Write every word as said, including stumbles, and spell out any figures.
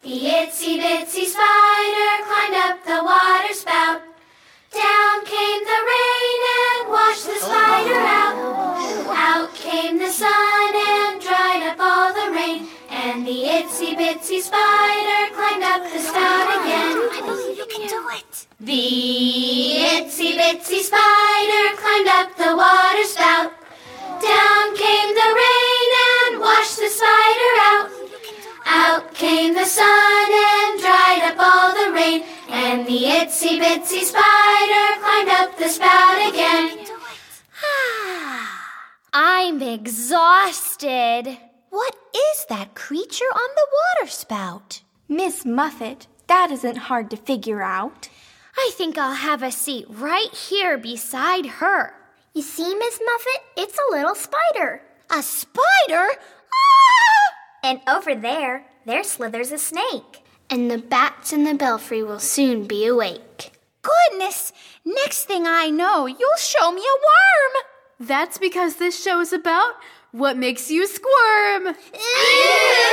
The itsy bitsy spider climbed up the water spout. Down came the rain and washed the spider out. Out came the sun and dried up all the rain. And the itsy bitsy spider climbed up the spout again. I believe you can do it. The itsy bitsy spider climbed up the water spout. Down came the rain and washed the spider out. Out came the sun and dried up all the rain. And the itsy bitsy spider climbed up the spout again. I'm exhausted. What is that creature on the water spout? Miss Muffet, that isn't hard to figure out. I think I'll have a seat right here beside her. You see, Miss Muffet, it's a little spider. A spider? Ah! And over there, there slithers a snake. And the bats in the belfry will soon be awake. Goodness, next thing I know, you'll show me a worm. That's because this show is about what makes you squirm.